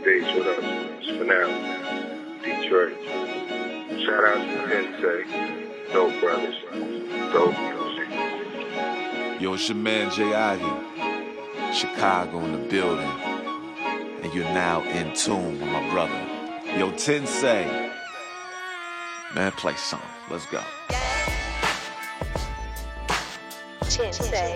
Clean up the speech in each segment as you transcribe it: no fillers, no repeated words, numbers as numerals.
days with us. It's for now. Detroit. Shout out to Tensei. Dope Brothers. Dope music. Yo, it's your man Jay Ivy. Chicago in the building. And you're now in tune with my brother. Yo, Tensei. Man, play some. Let's go. Tensei.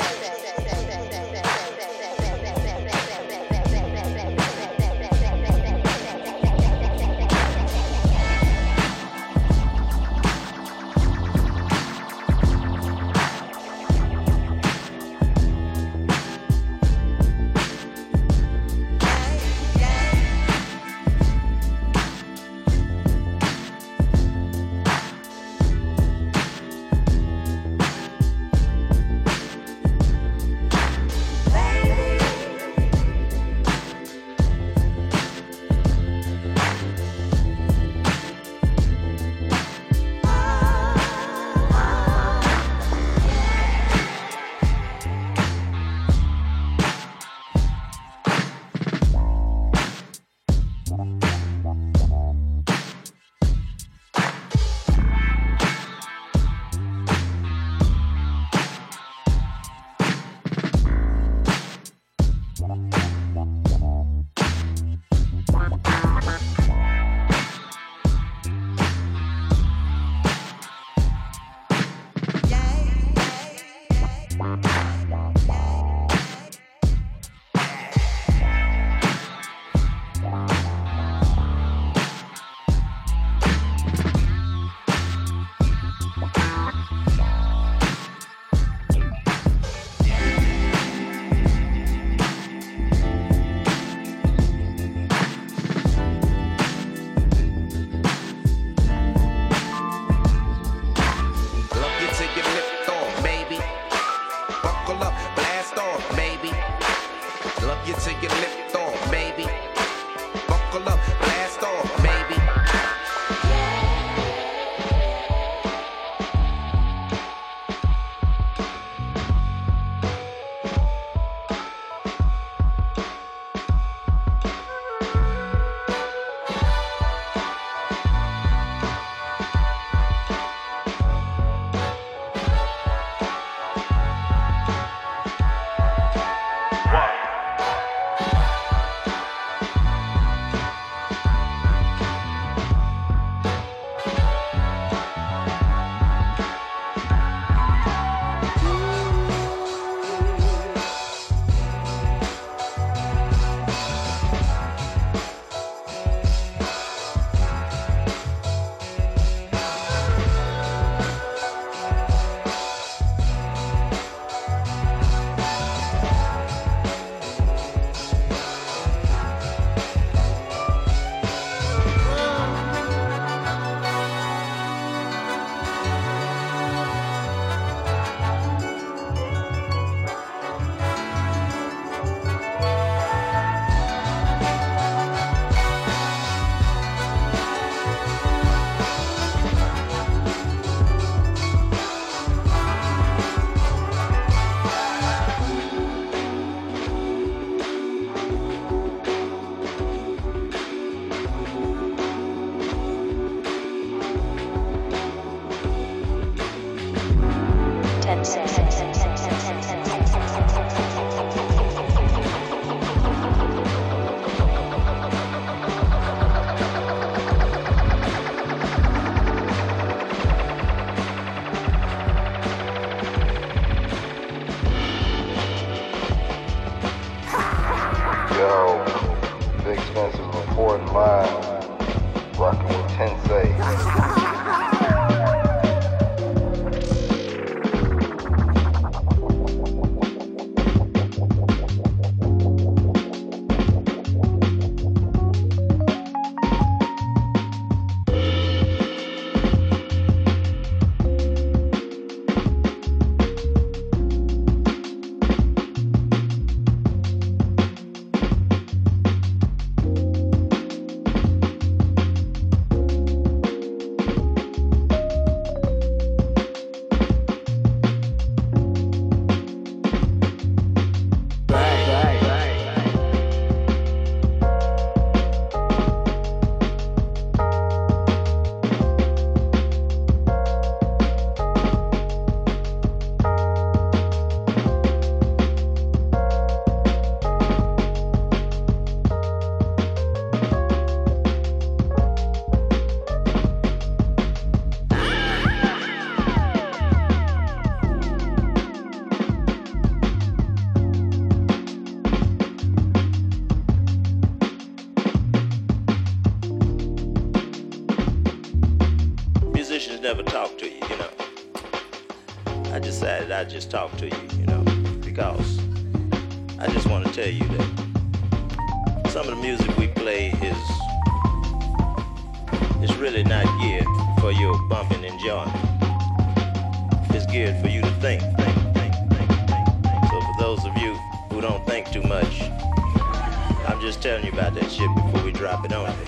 I just talk to you, you know, because I just want to tell you that some of the music we play is really not geared for your bumping enjoyment. It's geared for you to think. So for those of you who don't think too much, I'm just telling you about that shit before we drop it on you.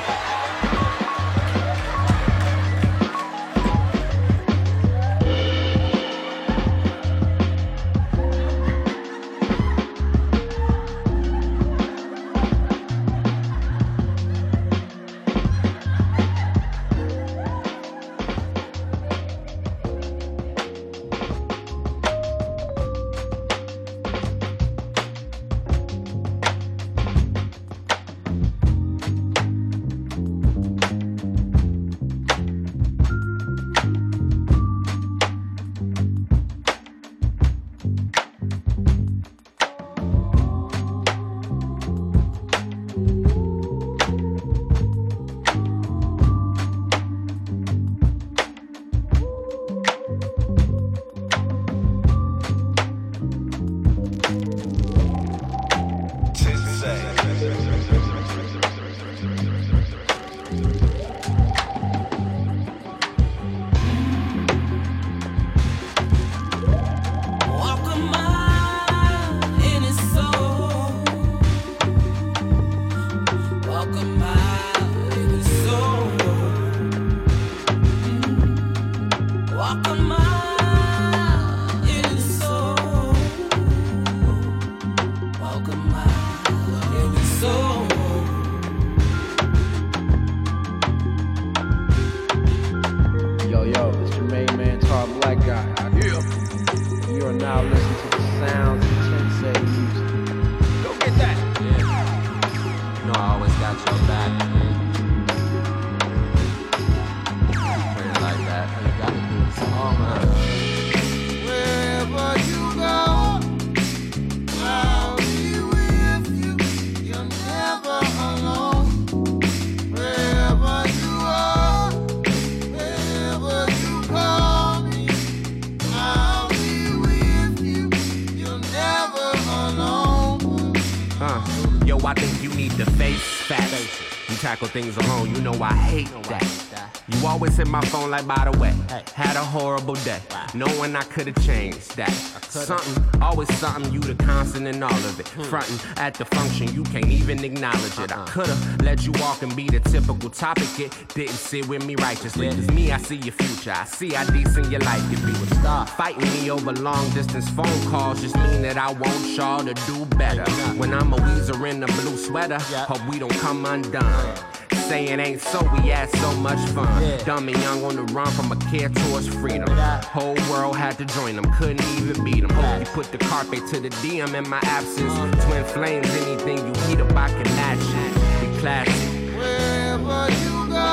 Tackle things alone, you know I hate that. You always hit my phone like, by the way, had a horrible day, knowing I could've changed that. Something, always something, you the constant in all of it. Frontin' at the function, you can't even acknowledge it. I could've let you walk and be the typical topic. It didn't sit with me righteously. Cause me, I see your future, I see how decent your life can be. Fighting me over long distance phone calls just mean that I want y'all to do better. When I'm a Weezer in a blue sweater, hope we don't come undone. Say it ain't so, we had so much fun. Dumb and young on the run from a care towards freedom. Whole world had to join them, couldn't even beat them. Hope you put the carpet to the DM in my absence. Twin flames, anything you heat up, I can match it. We classic. Wherever you go,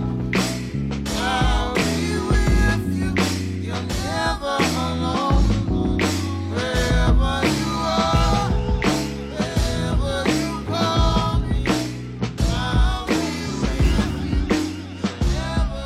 I'll be with you. You're never alone. Wherever you are, wherever you call me, I'll be with you. You're never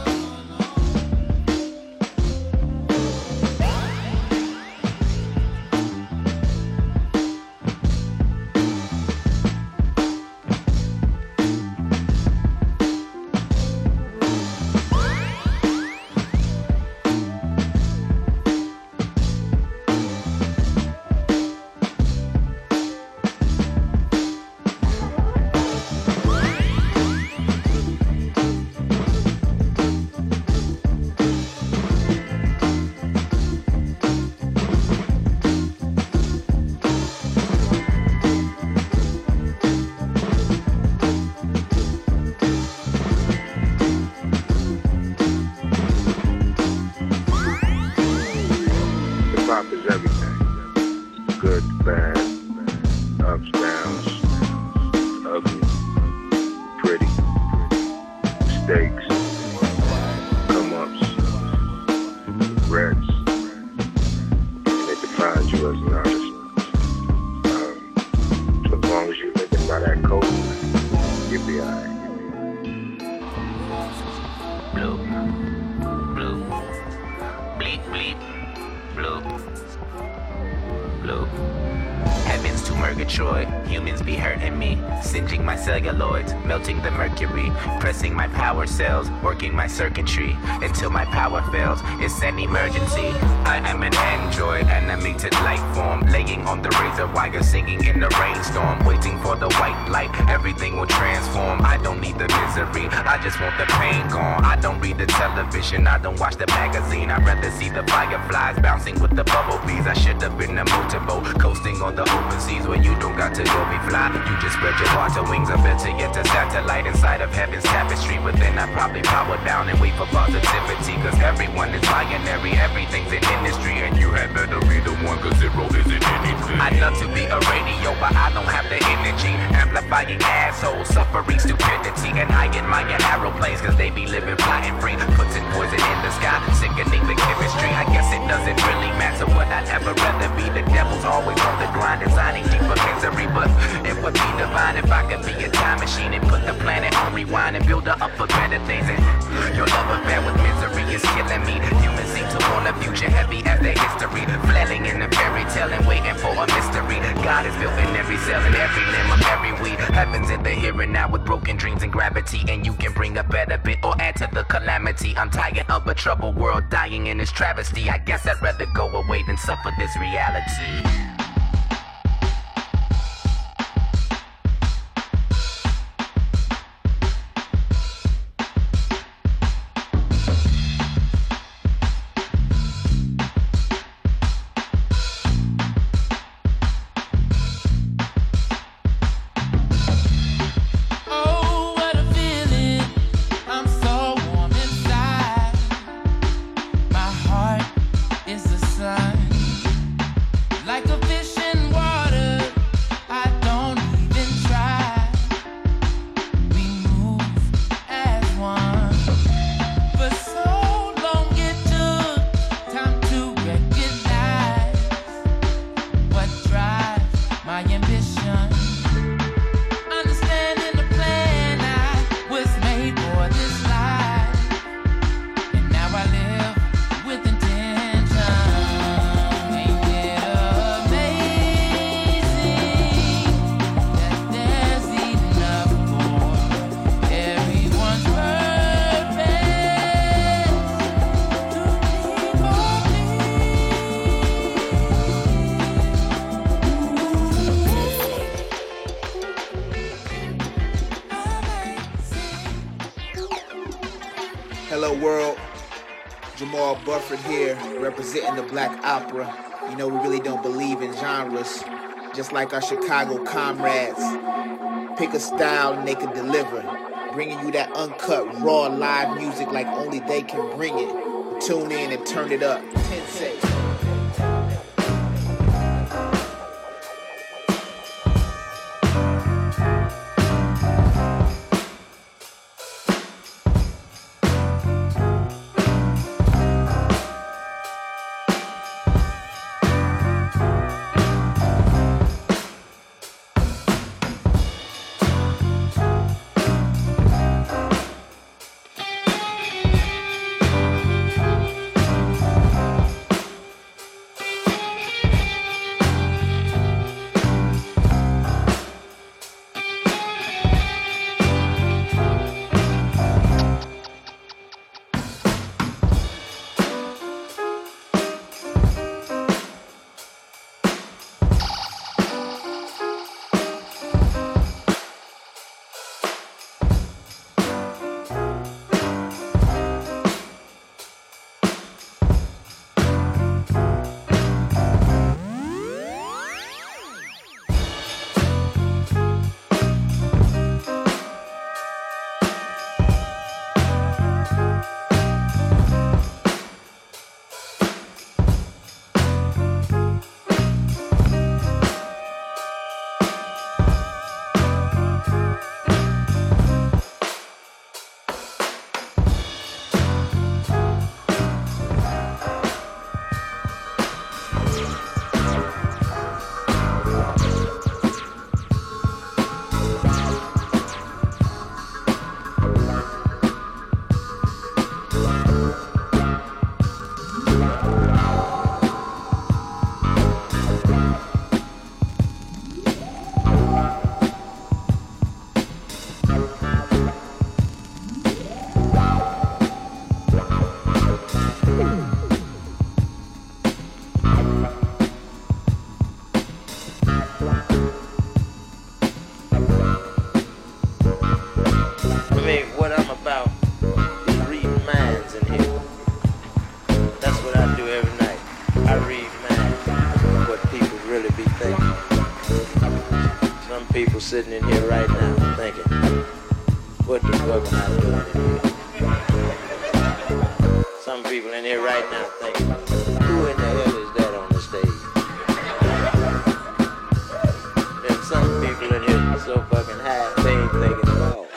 mistakes, come-ups, regrets, and it defines you as an artist. So as long as you're living by that code, you'll be alright. Blue, blue, bleep, bleep, blue. purgatory. Humans be hurting me, singeing my celluloids, melting the mercury, pressing my power cells, working my circuitry until my power fails. It's an emergency. I am an android, animated life form, laying on the razor wire, singing in the rainstorm, waiting for the white light. Everything will transform. I don't need the misery, I just want the pain gone. I don't read the television, I don't watch the magazine. I'd rather see the fireflies bouncing with the bumblebees. I should have been a motorboat, coasting on the open seas where you don't got to go be fly. You just spread your water wings, or better yet a satellite inside of heaven's tapestry. But then I probably power down and wait for positivity, cause everyone is binary, everything's an industry, and you had better be the one, cause zero isn't anything. I'd love to be a radio, but I don't have the energy. Amplifying assholes, suffering stupidity, and I admire aeroplanes, cause they be living flying free, putting poison in the sky, sickening the chemistry. I guess it doesn't really matter what I'd ever rather be. The devil's always on the grind, designing deeper misery, but it would be divine if I could be a time machine and put the planet on rewind and build her up for better things. And your love affair with misery is killing me. Humans seem to want a future heavy as their history, flailing in a fairy tale and waiting for a mystery. God is built in every cell and every limb of every weed. Heaven's in the here and now with broken dreams and gravity, and you can bring a better bit or add to the calamity. I'm tired of a troubled world dying in this travesty. I guess I'd rather go away than suffer this reality. Hello world, Jamal Bufford here, representing the Black Opera. You know, we really don't believe in genres, just like our Chicago comrades. Pick a style and they can deliver, bringing you that uncut, raw, live music like only they can bring it. Tune in and turn it up. 10 seconds. I mean, what I'm about is reading minds in here. That's what I do every night. I read minds, what people really be thinking. Some people sitting in here right now thinking, what the fuck am I doing in here? Some people in here right now thinking, who in the hell is that on the stage? And some people in here are so fucking high, they ain't thinking at all.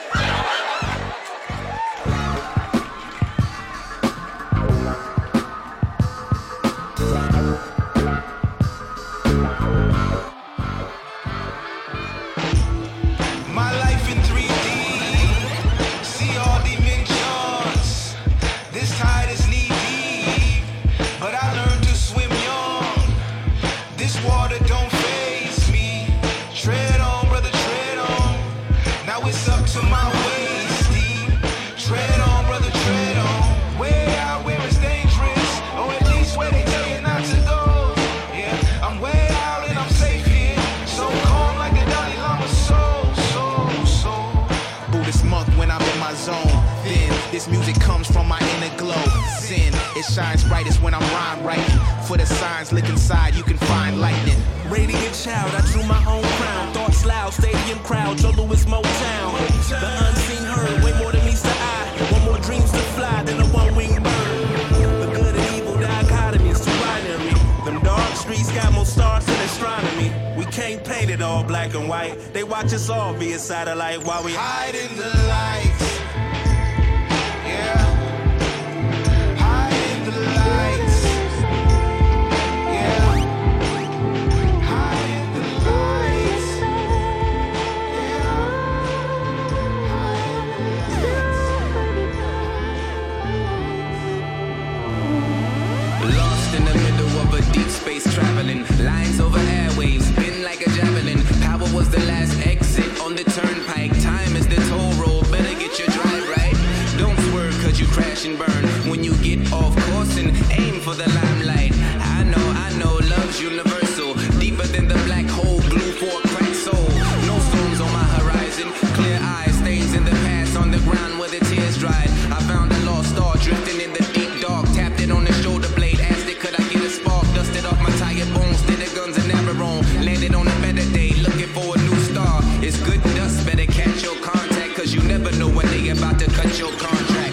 My life in 3D, see all dimensions. This tide is knee deep, but I learned to swim young. This water don't faze me. Tread on, brother, tread on. Now it's up to my waist deep. Tread on, brother, tread on. Way out where it's dangerous, or at least where they tell you not to go. Yeah, I'm way out and I'm safe here. So calm like the Dalai Lama soul. Buddhist monk when I'm in my zone. Then this music comes from my inner glow. Sin, it shines brightest when I'm rhyme writing. For the signs, look inside, you can find lightning. Radiant child, I drew my own crown. Thoughts loud, stadium crowd, Joe Louis Motown. The unseen herd, way more than meets the eye. One more dreams to fly than a one-winged bird. The good and evil dichotomy is too binary. Them dark streets got more stars than astronomy. We can't paint it all black and white. They watch us all via satellite while we Hide in the lights. Yeah. Hide in the lights. Yeah. Hide in the lights. Yeah. Lost in the middle of a deep space traveling. Lines over airwaves, spin like a javelin. Power was the last exit on the turnpike. Time is the toll road, better get your drive right. Don't swerve cause you crash and burn. When you get off course and aim for the limelight. I know, love's universal. Deeper than the black hole, blue for a cracked soul. No storms on my horizon. Clear eyes, stains in the past on the ground where the tears dried. I found a lost star drifting in the deep dark. Tapped it on the shoulder blade, asked it could I get a spark. Dusted off my tired bones, did the guns and never on. Landed on a better day, looking for a new star. It's good dust, better catch your contact. Cause you never know when they about to cut your contract.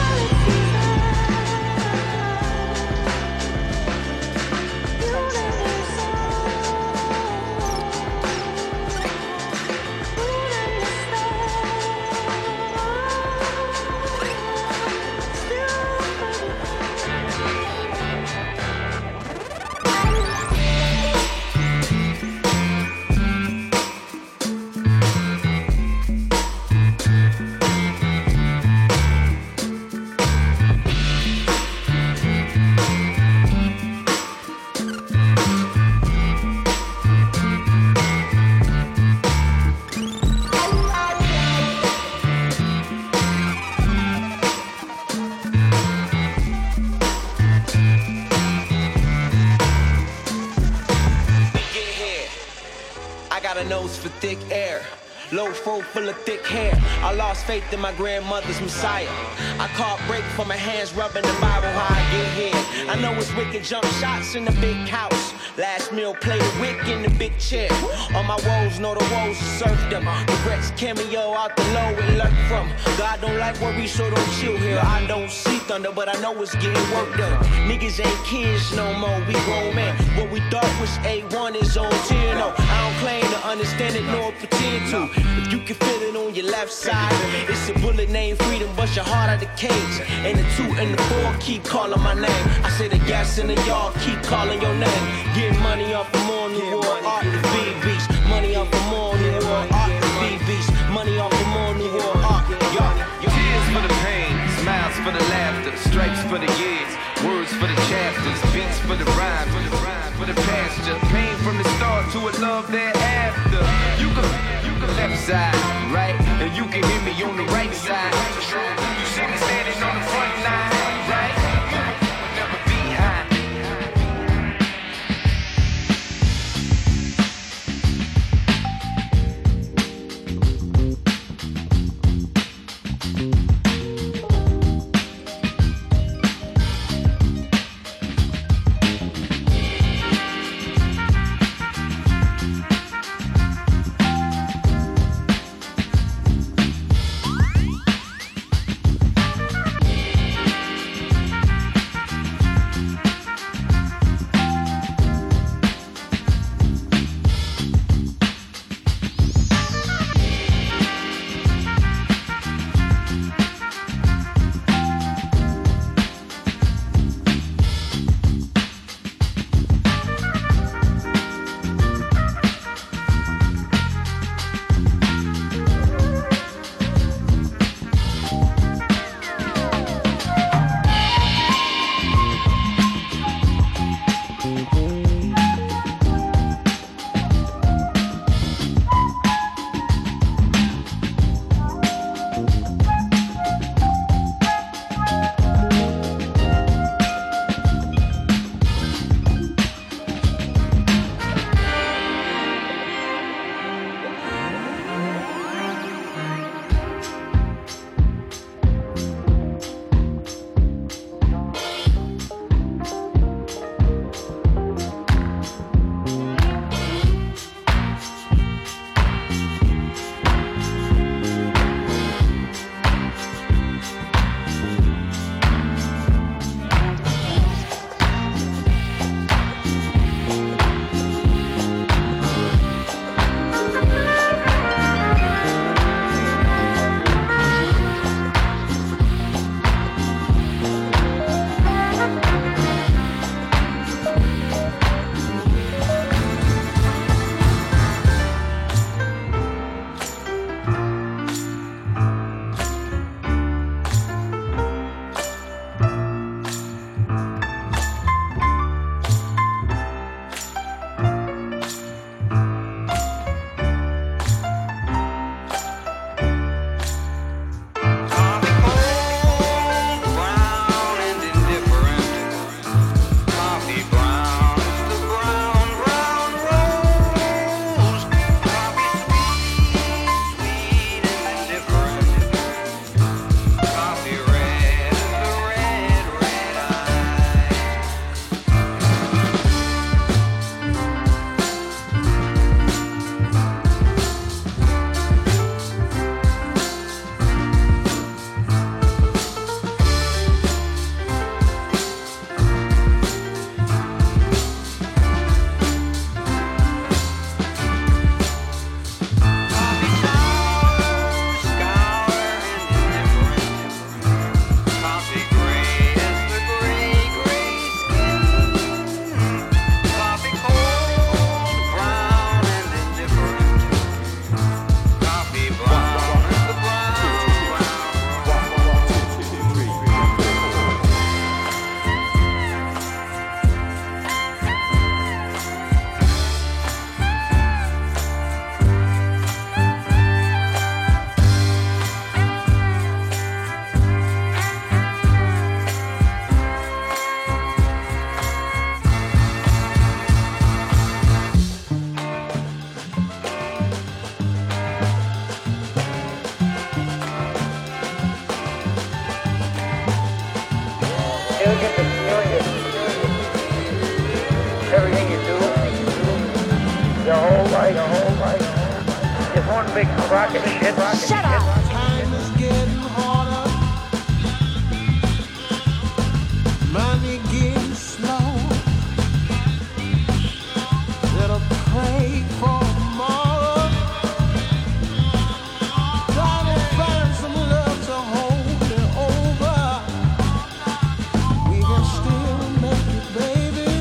For thick air, low fro full of thick hair. I lost faith in my grandmother's Messiah. I caught break from my hands rubbing the Bible how I get here. I know it's wicked jump shots in the big house. Last meal play the wick in the big chair. All my woes know the woes to surf them. Regrets cameo out the low and lurk from. God don't like worry, so don't chill here. I don't see thunder, but I know it's getting work done. Niggas ain't kids no more, we grown men. What we thought was A1 is on 10. No, I don't claim to understand it nor pretend to. If you can feel it on your left side, it's a bullet named freedom, bust your heart out the cage. And the 2 and the 4 keep calling my name. I say the gas in the yard keep calling your name. Getting money off the morning war, art the BBs. Money off the morning war, art the BBs. Money off the morning war, art, y'all. Tears for the pain, smiles for the laughter, stripes for the years, words for the chapters, beats for the rhyme, for the pasture, pain from the start to a love thereafter. You can left side, right, and you can hear me on the right side. You see me standing on the front line, right? Never behind. one big crock of shit. Shut up. Time is getting harder. Money getting slow. Little pray for tomorrow. Trying to find some love to hold it over. We can still make it, baby.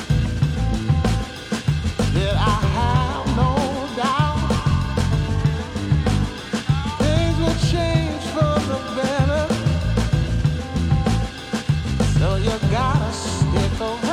That I have no doubt. Things will change for the better. So you gotta stick around.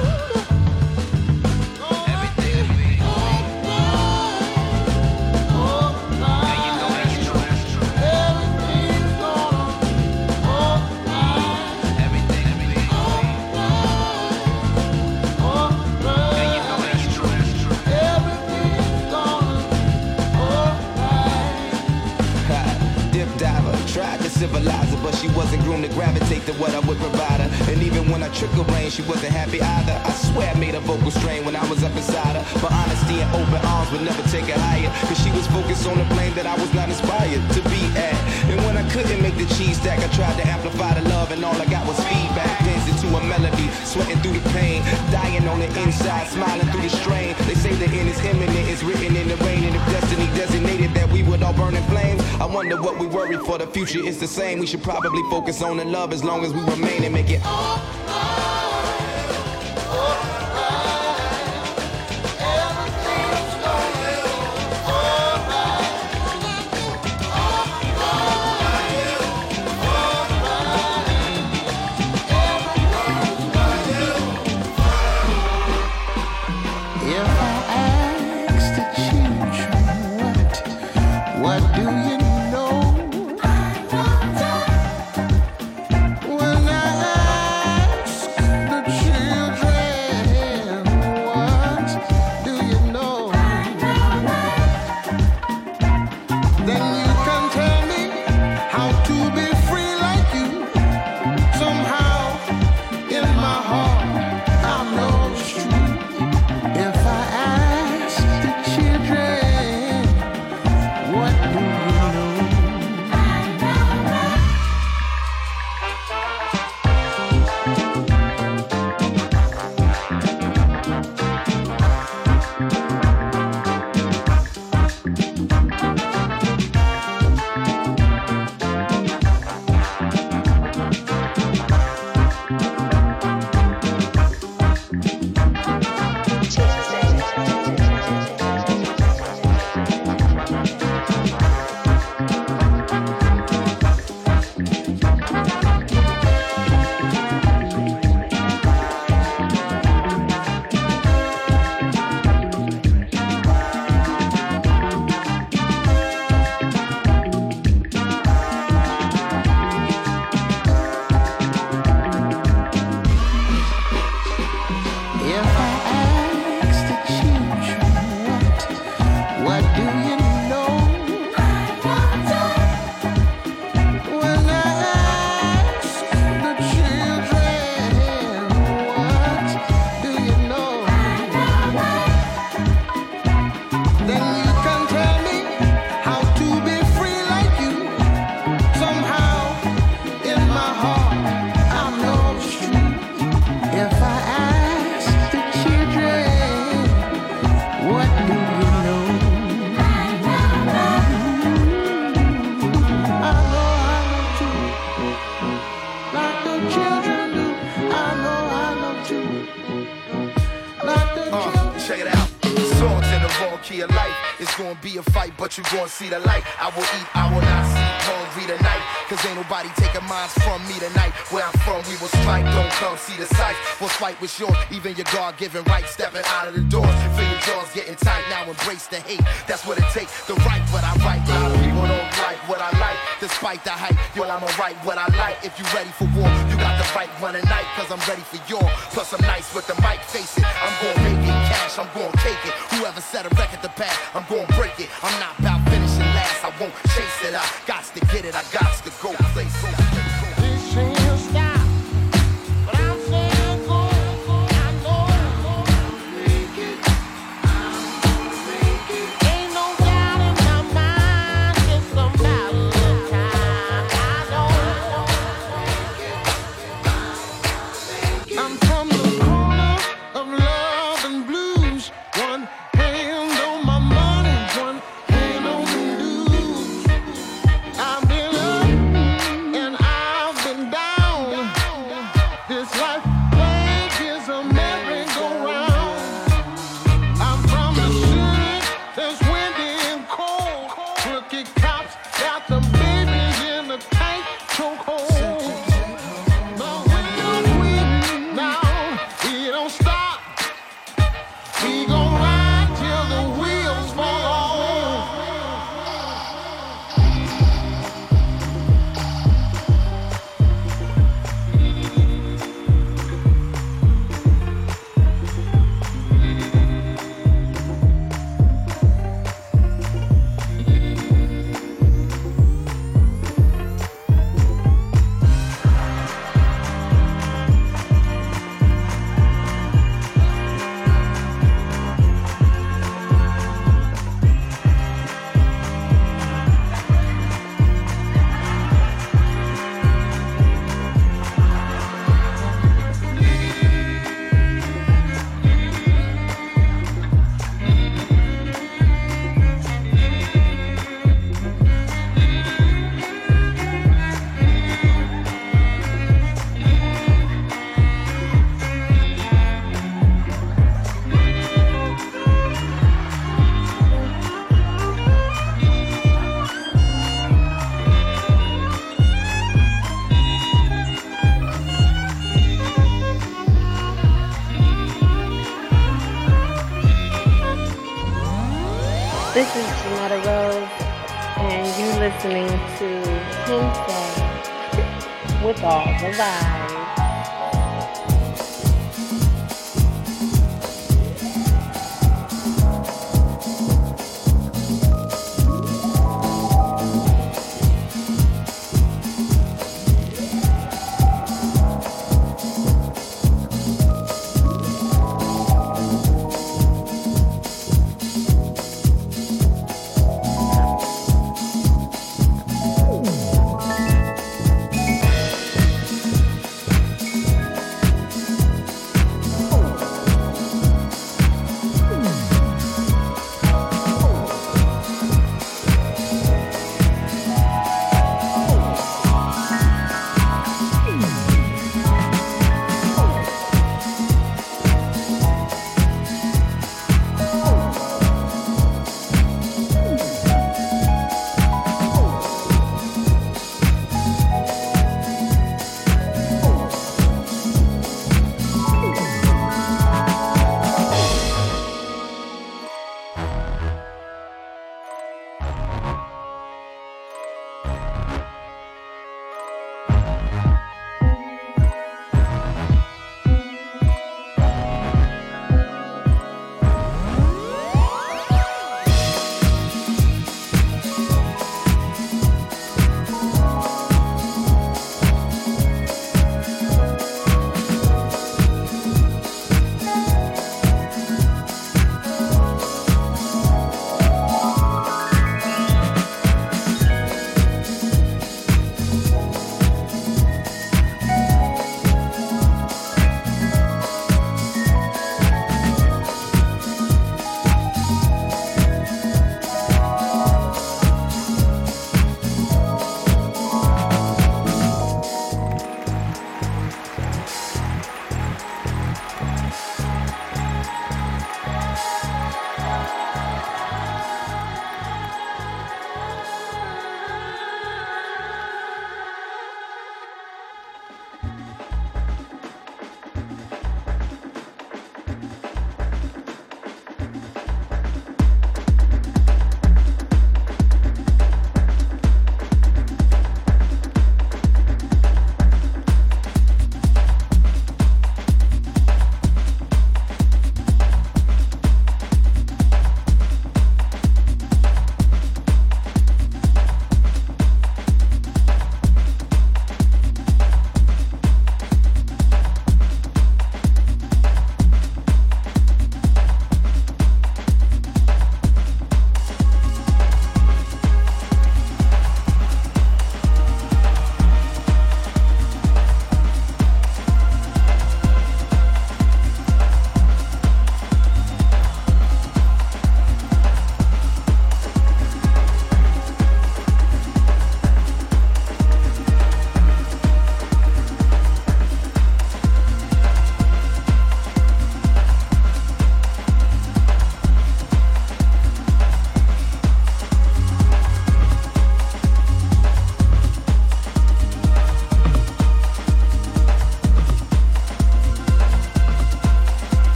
Dip diver, tried to civilize her, but she wasn't groomed to gravitate to what I would provide her. And even when I trick her rain, she wasn't happy either. I swear I made her vocal strain when I was up inside her. But honesty and open arms would never take her higher, cause she was focused on the plane that I was not inspired to be at. And when I couldn't make the cheese stack, I tried to amplify the love, and all I got was feedback. Dancing to a melody, sweating through the pain, dying on the inside, smiling through the strain. They say the end is imminent, it's written in the rain, and if destiny designated that we would all burn in flames, I wonder what we worry for. The future is the same. We should probably focus on the love as long as we remain and make it. If I ask the children, what do you know? When I ask the children, what do you know? Then you can tell me how to be free like you. Somehow in my heart I know it's true. If I ask the children, what do you know? If I ask the children, what do you know? When I ask the children, what do you know? Then you can tell me how to be free like you. Somehow in my heart I know it's true. If I ask the children, what do you know? I know too. Like the children do. I know too. Like the children. Check it out. Swords in the wrong key of life. It's gonna be a fight, but you gonna see the light. I will eat, I will not sleep, hungry tonight. Cause ain't nobody taking minds from me tonight. Where I'm from, we will strike, don't come see the sight. What's fight was yours, even your God-given right. Stepping out of the doors, feel your jaws getting tight. Now embrace the hate, that's what it takes. The right, what I write. A lot of people don't like what I like. Despite the hype, yo, I'ma write what I like. If you ready for war, you got the right one tonight. Cause I'm ready for y'all. Plus I'm nice with the mic, face it. I'm gonna make it cash, I'm gonna take it. Whoever set a record to pass, I'm gonna break it. I'm not about finishing last, I won't chase it. I got to get it, I got to go place it. This ain't your style, but I'm saying go. I know I'm gonna make it. Ain't no doubt in my Shanetta Rose, and you're listening to Tensei with all the vibes.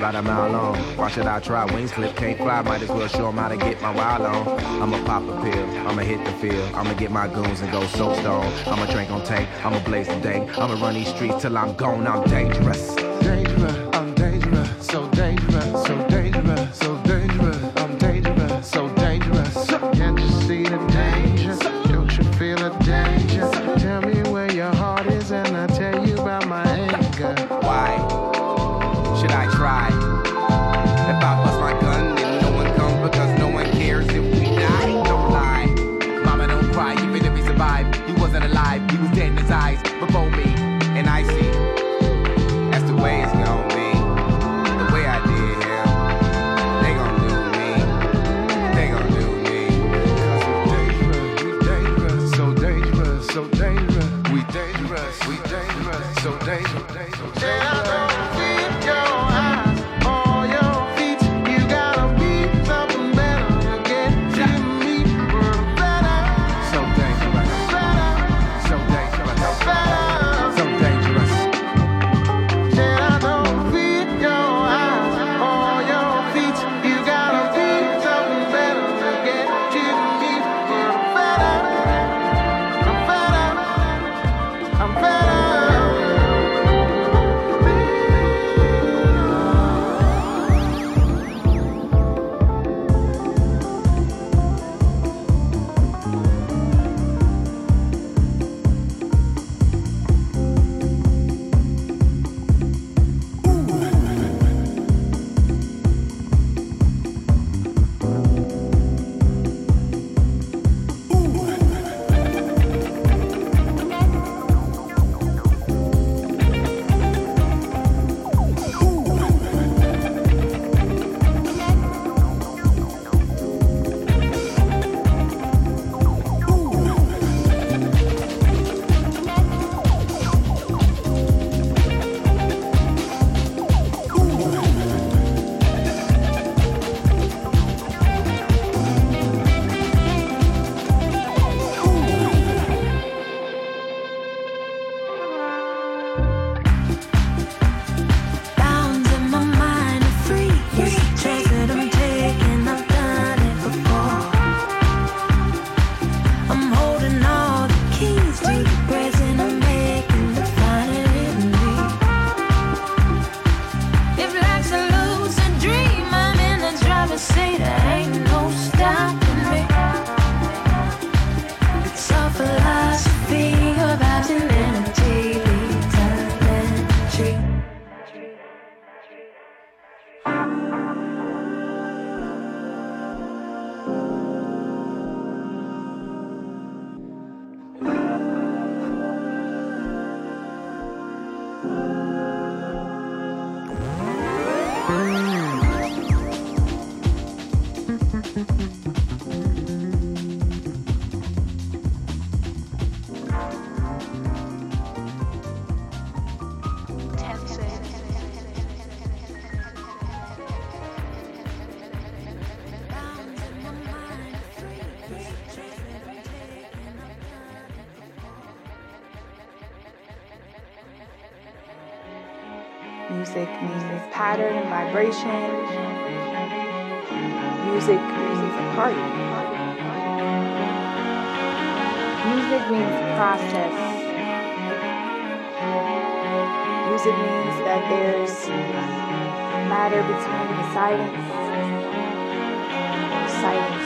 Ride a mile long. Why should I try? Wings clip, can't fly. Might as well show 'em how to get my wild on. I'ma pop a pill. I'ma hit the field. I'ma get my goons and go so stone. I'ma drink on tank. I'ma blaze the dank. I'ma run these streets till I'm gone. I'm dangerous. Dangerous, I'm dangerous. So dangerous, so dangerous, so dangerous. I'm dangerous, so dangerous. Can't you see the danger? Don't you feel the danger? Tell me where your heart is and I'll tell you about my anger. Why should I try? If I bust my gun, then no one comes because no one cares if we die. Don't lie. Mama, don't cry, even if he survived. He wasn't alive, he was dead in his eyes before me. And I see that's the way it's gonna be. The way I did him, they gon' do me. They gon' do me. Cause we dangerous, so dangerous, so dangerous. We dangerous, we dangerous, so dangerous, so dangerous. Music means pattern and vibration. Music means a party. Music means process. Music means that there's matter between the silence